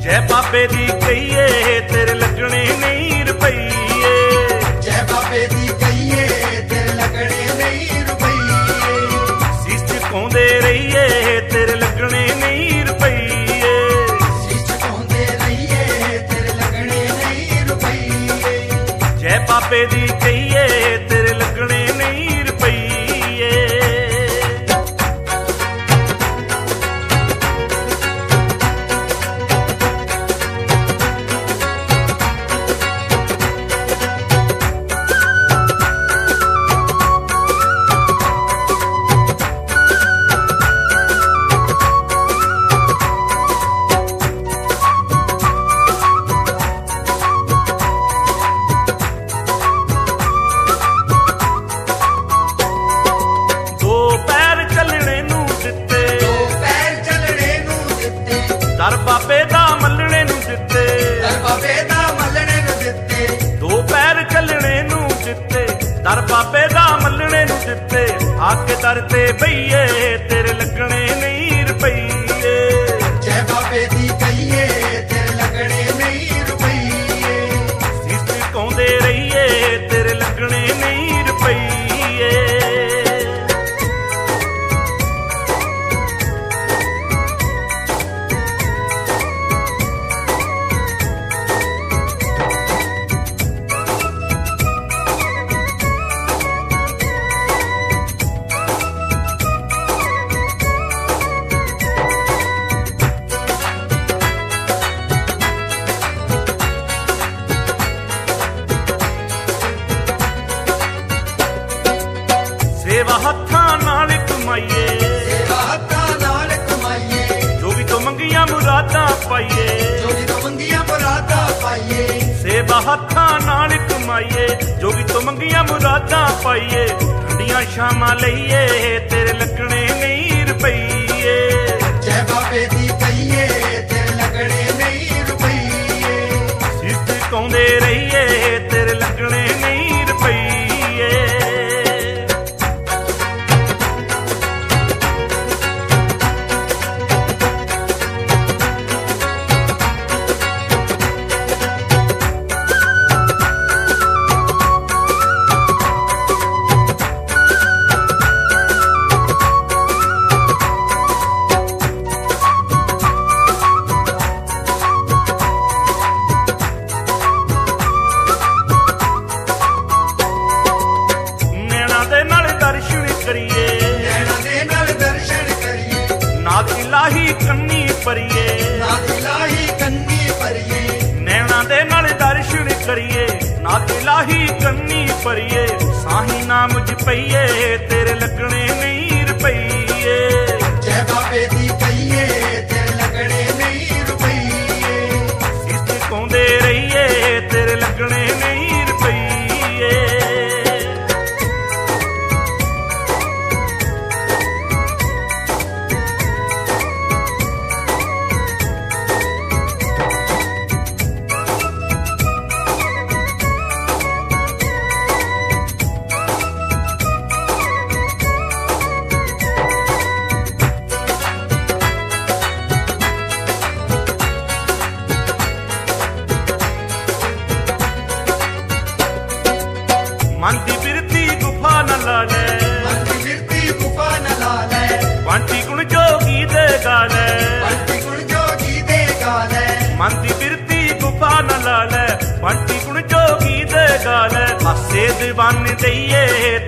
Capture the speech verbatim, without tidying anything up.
जय बाबे दी कहिए तेरे लगने नहीं रुपईए, जय बाबे दी कहिए तेरे लगने नहीं रुपईए, शीश झुकाउंदे रहिए तेरे लगने नहीं रुपईए, शीश झुकाउंदे रहिए तेरे लगने नहीं रुपईए, जय बाबे दी कहिए तेरे लगने नहीं रुपईए। दर बाबे दा मलने नूं दित्ते, दर बाबे दा मलने नूं दित्ते, दो पैर चलने नूं दित्ते, दर बाबे दा मलने नूं दित्ते, आके दर ते बईए तेरे लगने नहीं रुपईए, जय बाबे दी कहिए तेरे लगने नहीं रुपईए, शीश झुकाउंदे रहिए तेरे लगने नहीं रुपईए। सेवा हत्थां नाल कमाइए, सेवा हत्थां नाल कमाइए, जोगी तो मंगियां मुरादां पाइए, जोगी तो मंगियां मुरादां पाइए, सेवा हत्थां नाल कमाइए, जोगी तो मंगियां मुरादां पाइए, ठंडियां शामां लईए तेरे लगने नहीं रुपईए, जय बाबे दी कहिए तेरे लगने नहीं रुपईए, शीश झुकाउंदे रहिए तेरे लगने नहीं रुपईए। करिए नैना दे नाल दर्शन करिए, नाथ इलाही कन्नी परिए, नाथ इलाही कन्नी परिए, नैना दे नाल दर्शन करिए, नाथ इलाही कन्नी परिए, साही नाम जपईए तेरे लगने नहीं रुपईए, जय बाबे दी कहिए तेरे लगने नहीं रुपईए, शीश झुकाउंदे रहिए तेरे लगने नहीं रुपईए। मन दी बिरती गुफा न ला ले, मन दी बिरती गुफा न ला ले, बंटी गुण जोगी दे गाले, बंटी गुण जोगी दे गाले, मन दी बिरती गुफा न ला ले, बंटी गुण जोगी दे गाले, हासे दीवान दईए